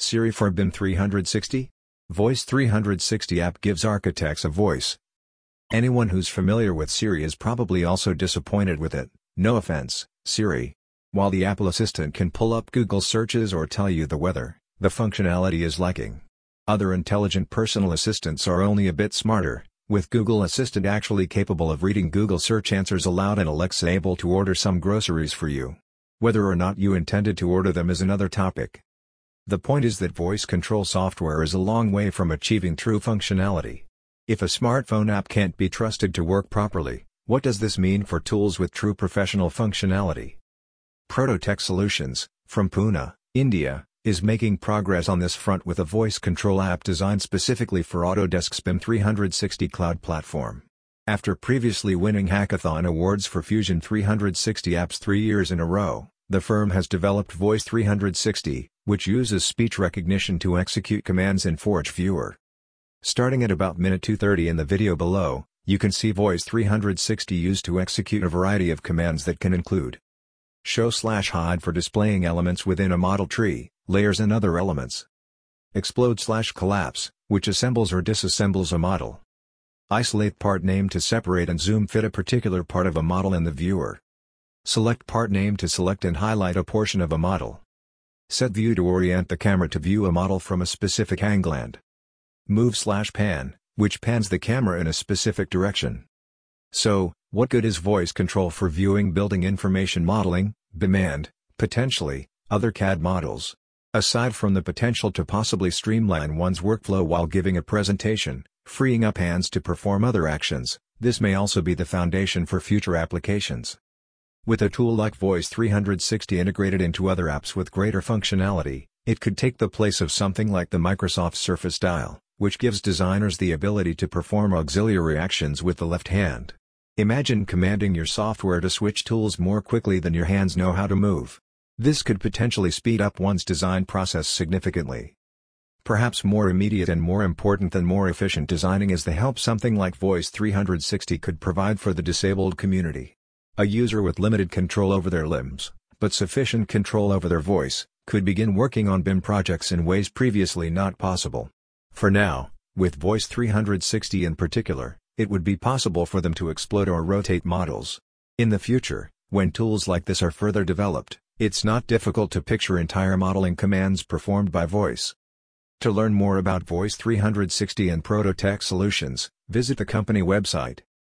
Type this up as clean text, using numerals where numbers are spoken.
Siri for BIM 360? Voice 360 app gives architects a voice. Anyone who's familiar with Siri is probably also disappointed with it. No offense, Siri. While the Apple Assistant can pull up Google searches or tell you the weather, the functionality is lacking. Other intelligent personal assistants are only a bit smarter, with Google Assistant actually capable of reading Google search answers aloud and Alexa able to order some groceries for you. Whether or not you intended to order them is another topic. The point is that voice control software is a long way from achieving true functionality. If a smartphone app can't be trusted to work properly, what does this mean for tools with true professional functionality? Prototech Solutions, from Pune, India, is making progress on this front with a voice control app designed specifically for Autodesk's BIM 360 cloud platform. After previously winning hackathon awards for Fusion 360 apps 3 years in a row, the firm has developed Voice 360, which uses speech recognition to execute commands in Forge Viewer. Starting at about minute 2:30 in the video below, you can see Voice 360 used to execute a variety of commands that can include show/hide for displaying elements within a model tree, layers and other elements. Explode/collapse, which assembles or disassembles a model. Isolate part name to separate and zoom fit a particular part of a model in the viewer. Select part name to select and highlight a portion of a model. Set view to orient the camera to view a model from a specific angle and move/pan, which pans the camera in a specific direction. So, what good is voice control for viewing building information modeling, BIM and, potentially, other CAD models? Aside from the potential to possibly streamline one's workflow while giving a presentation, freeing up hands to perform other actions, this may also be the foundation for future applications. With a tool like Voice 360 integrated into other apps with greater functionality, it could take the place of something like the Microsoft Surface Dial, which gives designers the ability to perform auxiliary actions with the left hand. Imagine commanding your software to switch tools more quickly than your hands know how to move. This could potentially speed up one's design process significantly. Perhaps more immediate and more important than more efficient designing is the help something like Voice 360 could provide for the disabled community. A user with limited control over their limbs, but sufficient control over their voice, could begin working on BIM projects in ways previously not possible. For now, with Voice 360 in particular, it would be possible for them to explode or rotate models. In the future, when tools like this are further developed, it's not difficult to picture entire modeling commands performed by voice. To learn more about Voice 360 and Prototech Solutions, visit the company website.